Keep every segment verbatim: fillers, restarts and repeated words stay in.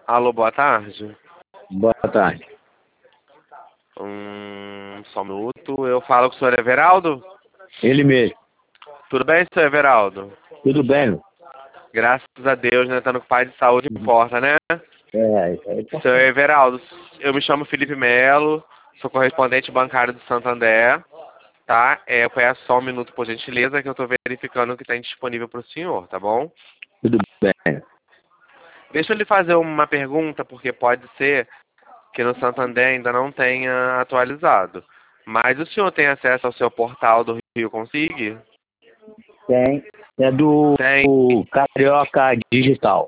Alô, boa tarde. Boa tarde. Hum, só um minuto. Eu falo com o senhor Everaldo? Ele mesmo. Tudo bem, senhor Everaldo? Tudo bem? Graças a Deus, né? Estando com pai de saúde importa, né? É, isso aí tá Senhor certo. Everaldo, eu me chamo Felipe Melo, sou correspondente bancário do Santander, tá? É, peço só um minuto, por gentileza, que eu estou verificando o que está disponível para o senhor, tá bom? Tudo bem. Deixa eu lhe fazer uma pergunta, porque pode ser que no Santander ainda não tenha atualizado. Mas o senhor tem acesso ao seu portal do Rio Consig? Tem. É do Tem. Carioca Digital.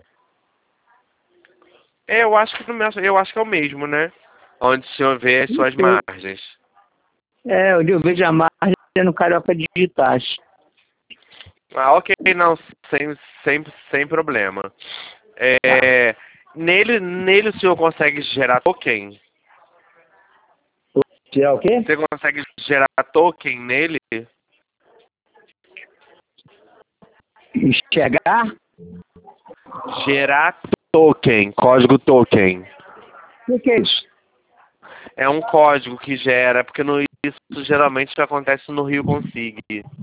Eu acho que no meu, eu acho que é o mesmo, né? Onde o senhor vê as suas margens. É, eu vejo a margem no Carioca Digitais. Ah, ok, não, sem, sem, sem problema. É, nele, nele o senhor consegue gerar token? Que é o quê? Você consegue gerar token nele? Enxergar? Gerar token, código token. O que é isso? É um código que gera, porque no, isso geralmente acontece no Rio Consig.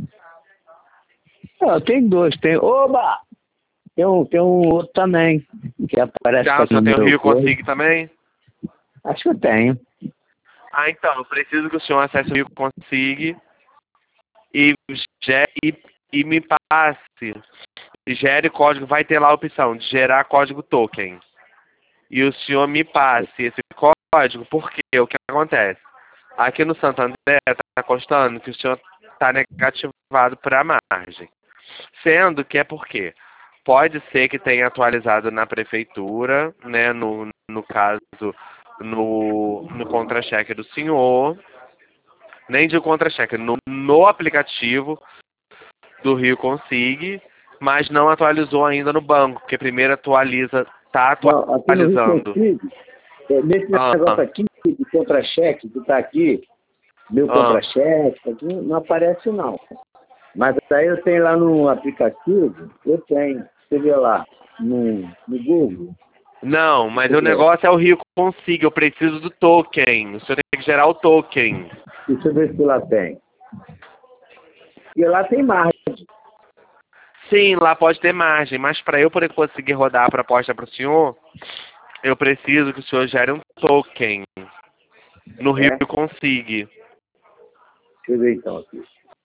Ah, tem dois. Tem. Oba! Tem um, tem um outro também. Que aparece Ah, o aqui senhor no tem o meu Rio coisa. Consig também? Acho que eu tenho. Ah, então, eu preciso que o senhor acesse o Rio Consig e, ge- e, e me passe, gere código, vai ter lá a opção de gerar código token. E o senhor me passe esse código, porque o que acontece? Aqui no Santander está constando que o senhor está negativado para a margem. Sendo que é porque pode ser que tenha atualizado na prefeitura, né, no, no caso, no, no contra-cheque do senhor, nem de contra-cheque, no, no aplicativo do Rio Consig, mas não atualizou ainda no banco, porque primeiro atualiza, está Não, aqui no Rio atualizando. Consigo, é, nesse Ah, negócio aqui de contra-cheque, que está aqui, meu ah. contra-cheque, aqui não aparece não. Mas aí eu tenho lá no aplicativo, eu tenho, você vê lá, no, no Google. Não, mas o Deixa eu ver negócio é o Rio Consig, eu preciso do token. O senhor tem que gerar o token. deixa eu ver se lá tem. E lá tem margem. Sim, lá pode ter margem, mas para eu poder conseguir rodar a proposta para o senhor, eu preciso que o senhor gere um token no Rio É? Consig. Deixa eu ver então aqui.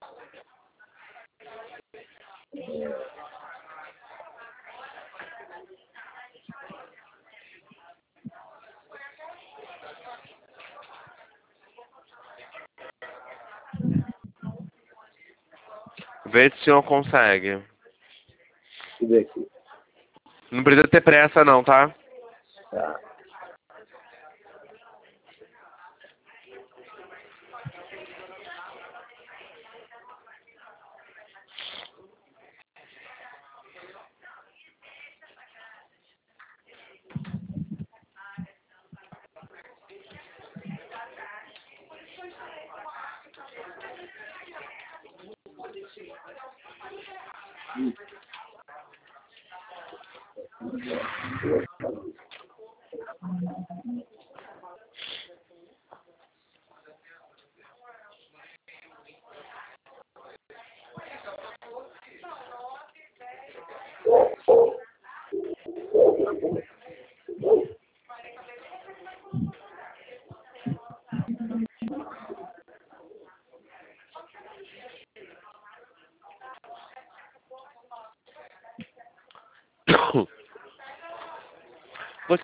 Vê se o senhor consegue. Deixa eu ver aqui. Não precisa ter pressa não, tá? Tá. Você-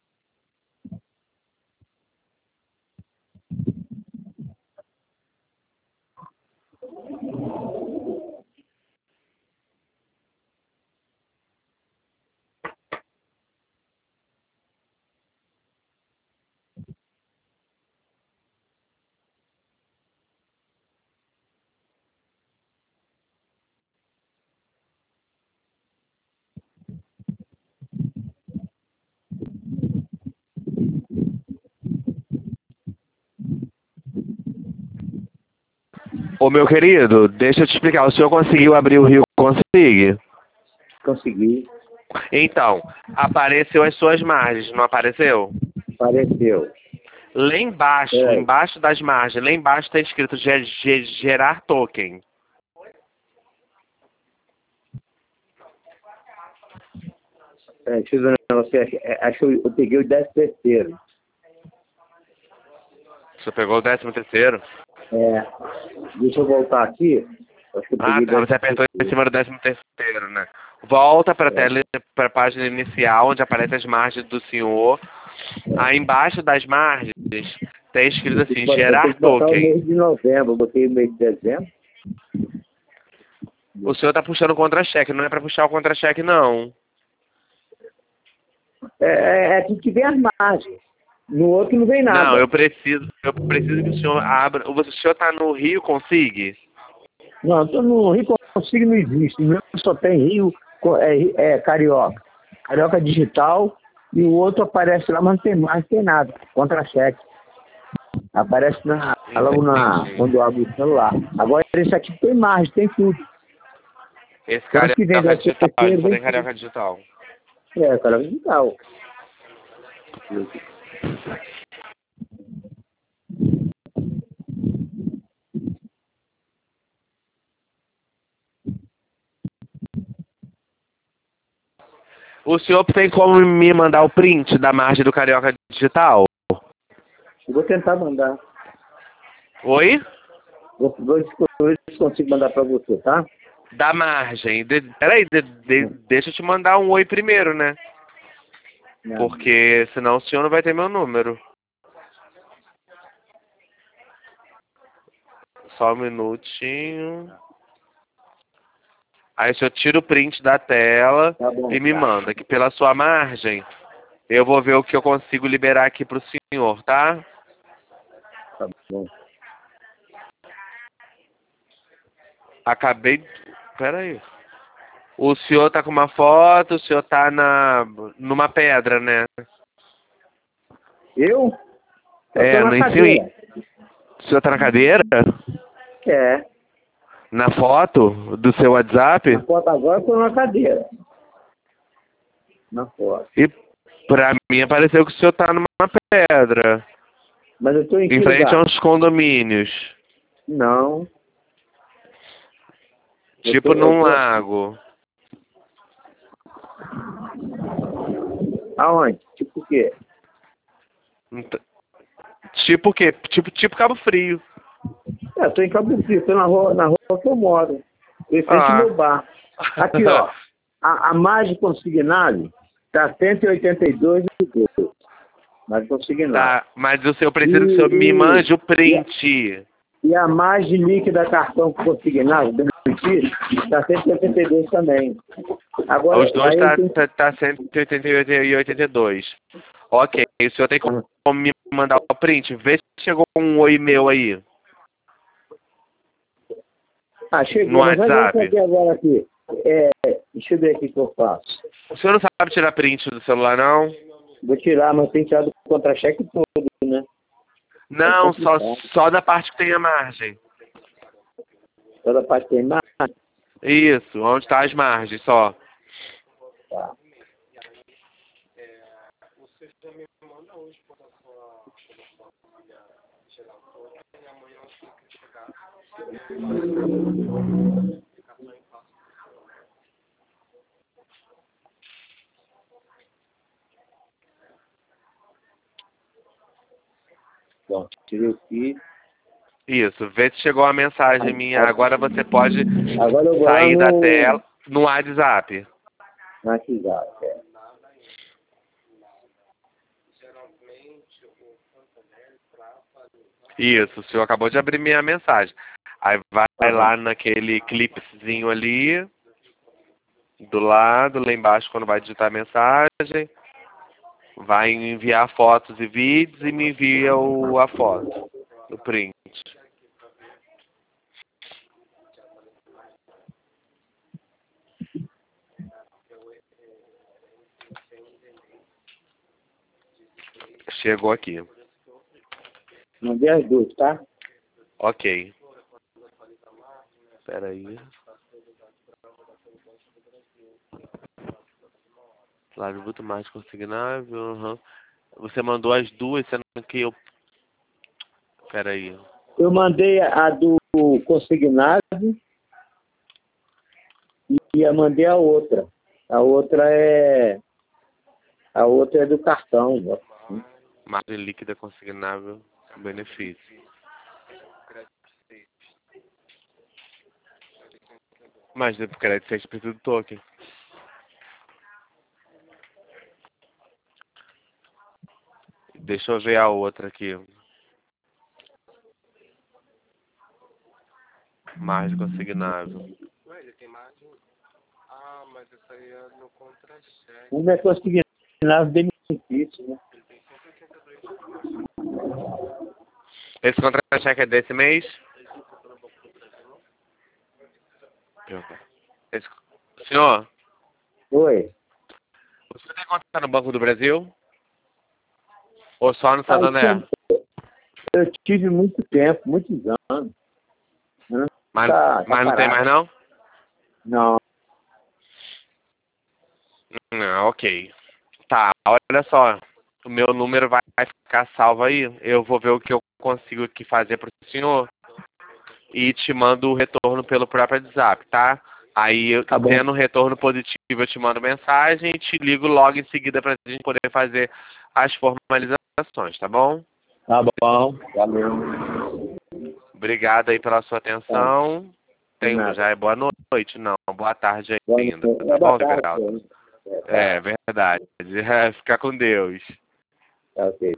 Ô meu querido, deixa eu te explicar. O senhor conseguiu abrir o Rio Consig? Consegui. Então, apareceu as suas margens, não apareceu? Apareceu. Lá embaixo, É. embaixo das margens, lá embaixo está escrito ge- ge- gerar token. É, deixa eu ver um negócio aqui. É, acho que eu, eu peguei o décimo terceiro. Você pegou o décimo terceiro? É, deixa eu voltar aqui. Acho que eu Ah, peguei o tá. Você décimo apertou em terceiro. cima do décimo terceiro, né? Volta para a É, tela, para a página inicial, onde aparecem as margens do senhor. Aí embaixo das margens está escrito eu, tenho que assim, botar, eu tenho gerar que botar o token. mês de novembro. Eu botei o mês de dezembro. O senhor está puxando o contra-cheque, não é para puxar o contra-cheque, não. É, é, é tudo que vem as margens. No outro não vem Não, nada. eu preciso, eu preciso que o senhor abra. O senhor está no Rio, consiga? Não, eu tô no Rio Consigo não existe. O meu só tem Rio, co- é, é Carioca. Carioca digital e o outro aparece lá, mas não tem mais, não tem nada. Contra-cheque. Aparece na, logo na, Entendi. quando eu abro o celular. Agora esse aqui tem margem, tem tudo. Esse Então que vem carioca deve digital, ele ser só vem tem tudo. carioca digital. É, Carioca digital. O senhor tem como me mandar o print da margem do carioca digital? Eu vou tentar mandar. Oi? Vou, vou ver se consigo mandar para você, tá? Da margem. De, peraí, de, de, deixa eu te mandar um oi primeiro, né? Não. Porque senão o senhor não vai ter meu número. Só um minutinho. Aí o senhor tira o print da tela Tá bom. e me manda. Que pela sua margem, eu vou ver o que eu consigo liberar aqui pro senhor, tá? Tá bom. Acabei. Peraí. O senhor tá com uma foto, o senhor tá na numa pedra, né? Eu? Eu tô É, na no ensino. cadeira. O senhor tá na cadeira? É. Na foto do seu WhatsApp? Na foto agora eu tô na cadeira. Na foto. E pra mim apareceu que o senhor tá numa pedra. Mas eu tô em Em que frente lugar? aos condomínios. Não. Eu Tipo tô, eu num tô... lago. Aonde? Tipo o quê? Ent- Tipo o quê? Tipo, tipo Cabo Frio. É, eu tô em Cabo Frio, tô na rua, na rua que eu moro. Tô em frente ao Ah. meu bar. Aqui, ó. A, a margem consignada tá cento e oitenta e dois vírgula dois. Margem consignada. Tá, mas o senhor E, precisa que o senhor me mande o e, print. e a margem líquida cartão consignado, está cento e oitenta e dois também. Agora, Os dois aí eu tá, tenho tá, tá cento e oitenta e oito e oitenta e dois. Ok, o senhor tem como me mandar o print? Vê se chegou um oi meu aí. Ah, No chegou, mas vai ver WhatsApp. aqui agora aqui. É, deixa eu ver aqui o que eu faço. O senhor não sabe tirar print do celular, não? Vou tirar, mas tem que tirar do contra-cheque todo, né? É Não, só, complicado. só da parte que tem a margem. Toda parte tem mais. Isso, onde tá as margens, só. Tá. Bom, tirei aqui. Isso, vê se chegou a mensagem minha. Agora você pode Agora eu vou lá sair da no tela no WhatsApp. no WhatsApp. É. Isso, o senhor acabou de abrir minha mensagem. Aí vai Tá bom. lá naquele clipezinho ali, do lado, lá embaixo, quando vai digitar a mensagem. Vai enviar fotos e vídeos e me envia o, a foto, o print. Chegou aqui. Mandei as duas, tá? Ok. Espera aí. Salário bruto mais consignável. Uhum. Você mandou as duas, sendo que eu... Peraí. Eu mandei a do consignado e eu mandei a outra. A outra é... A outra é do cartão. Margem líquida consignável, benefício. Mas é por crédito seis por cento do token. Deixa eu ver a outra aqui. Margem consignável. Ué, ele tem margem. Ah, mas isso aí é no contra-cheque. Uma é consignado benefício, né? Ele tem cento e oitenta e dois. Esse contra-cheque é desse mês? Esse... Senhor, Oi. você tem conta no Banco do Brasil? Ou só no Ah, Santander? eu tive muito tempo, muitos anos. Mas, Tá- tá mas não tem parado. mais não? Não. Não, ok. Tá, olha só. O meu número vai ficar salvo aí. Eu vou ver o que eu consigo aqui fazer pro senhor. E te mando o retorno pelo próprio WhatsApp, tá? Aí, eu, Tá bom. tendo um retorno positivo, eu te mando mensagem e te ligo logo em seguida pra gente poder fazer as formalizações, tá bom? Tá bom. Valeu. Obrigado aí pela sua atenção. Tem, nada. já é boa noite, não. Boa tarde Boa ainda. noite. Tá Boa bom, tarde, Liberaldo? senhor. É, tá. É, verdade. Fica com Deus. Tá ok.